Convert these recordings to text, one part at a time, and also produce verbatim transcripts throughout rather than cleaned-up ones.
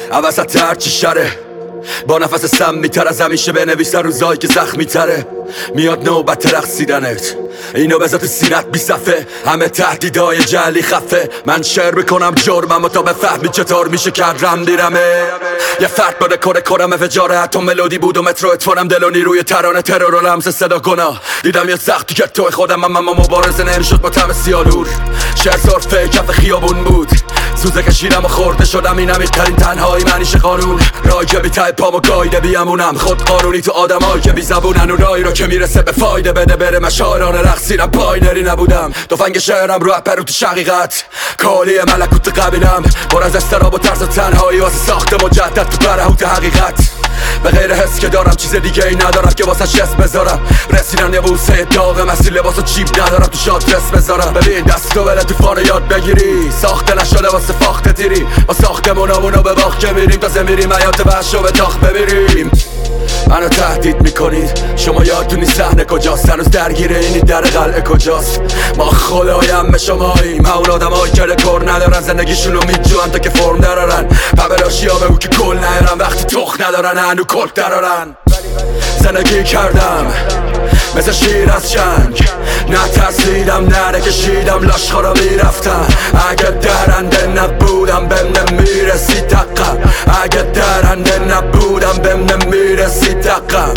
عوضت هرچی شره با نفس سمی تر از همیشه بنویسن روزایی که زخمی تره. میاد نوبت رقصیدنت، اینو بذار تو سینت بی صفه. همه تهدیدای جعلی خفه، من شعر بکنم جرمم و تا بفهمی چطور میشه کرد رم دیرمه. یه فرد باره کره کرم فجاره، حتی ملودی بود و مترو اتفانم دل و نیروی ترانه ترور و لمس صدا گناه. دیدم یه سختی که تو خودم اما مبارزه نمیشد با طعم سیالور. شعر صرفه کف خیابون بود، سوزه کشیدم و خورده شدم. این عمیق‌ترین تنهایی منیشه قانون، رای که بی ته پامو گایده بیامونم. خود قانونی تو آدمایی که بی زبونن و رای رو که میرسه به فایده بده بره. من شاعران رقصیدم باینری نبودم، تفنگ شعرم رو اپرو تو شقیقت. کالی ملکوت قبیلم پر از استراب و طرز تنهایی واسه ساخت مجدد تو برهوت حقیقت. به غیر حس که دارم چیز دیگه ای ندارم که واسه شست بذارم. رسیدن یه بوسه داغ مسیر لباس و چیپ ندارم تو شادرس بذارم. ببین دستو بله تو فان یاد بگیری، ساخته نشده واسه فاخته تیری. با ساختمونامونو به باخ که میریم تازه میریم حیات وحشو به تاخ بمیریم. منو تهدید میکنید، شما یادتونی صحنه کجاست؟ هنوز درگیره اینی در قلعه کجاست؟ ما خدایم به شماییم، همون آدم هایی که رکور ندارن زندگیشونو میجوان تا که فرم درارن. پبلاشی ها به او که گل نیارن وقتی تخ ندارن هنو کلک درارن. زندگی کردم مثل شیر از جنگ، نترسیدم نره کشیدم لاشخورا میرفتم. اگه درنده نبودم بهم نمیرسی دقم، اگه درنده نبودم بهم نمیرسی دقم.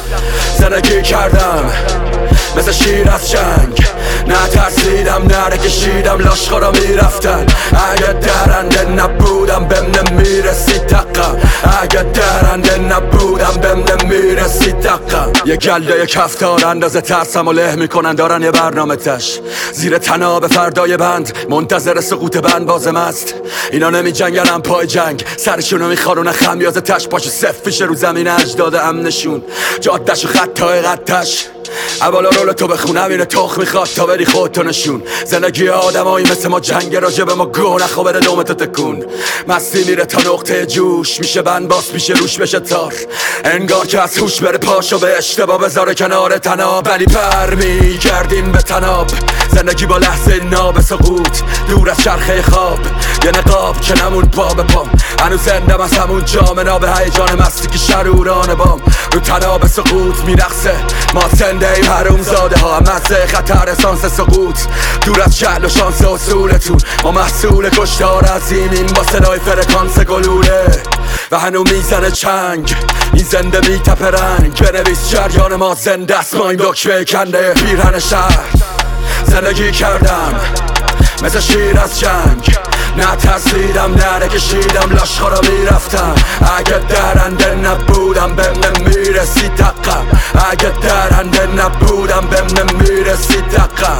زندگی کردم مثل شیر از جنگ، نترسیدم نره کشیدم لاشخورا میرفتن. اگه درنده نبودم بهم نمیرسی دقم، اگه درنده نبودم بهم نمیرسی دقم. یه گله یک هفتار اندازه ترسم و له میکنن، دارن یه برنامه تش زیر تناب فردای بند، منتظر سقوط بند بازم است. اینا نمی جنگن پای جنگ، سرشونو میخارونن خمیازه تش. پاشو صف پیشه رو زمین اجداد امنشون، جادش و خطای قدتش. اولا رول تو بخونم اینه تخ میخواد تا بری خودتو نشون. زندگی آدمایی مثل ما جنگ راجع به ما گو نخوا بره دومتو تکون. مستی میره تا نقطه جوش، میشه بند باس میشه روش بشه تار. انگار که از هوش بره پاشو به اشتباه بذاره کنار تناب. ولی پر میگردیم به تناب، زندگی با لحظه ناب سقوط دور از چرخه خواب. یه نقاب که نمون پا به پام، هنوز زندم از همون جام ناب هیجان مستی که شروران بام. رو تناب سقوط میرقصه ما زنده ای حروم زاده ها، مزه خطر اسانس سقوط دور از شعل و شانس اصولتون. ما محصول کشتار عظیمیم با صدای فرکانس گلوله و هنو میزنه چنگ. این زنده میتپه رنگ، بنویس جریان ما زنده است. ما این دکمه کنده پیرهن شهر. زندگی کردم مثل شیر از جنگ، نترسیدم نره کشیدم لاشخورا میرفتم. اگه درنده نبودم بهم نمیرسی دقم، اگه درنده نبودم بهم نمیرسی دقم.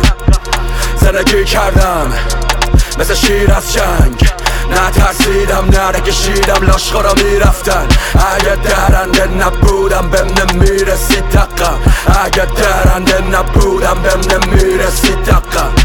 زندگی کردم مثل شیر از جنگ، نترسیدم نره کشیدم لاشخورا میرفتن. اگه درنده نبودم بهم نمیرسی دقم، اگه درنده نبودم بهم نمیرسی دقم.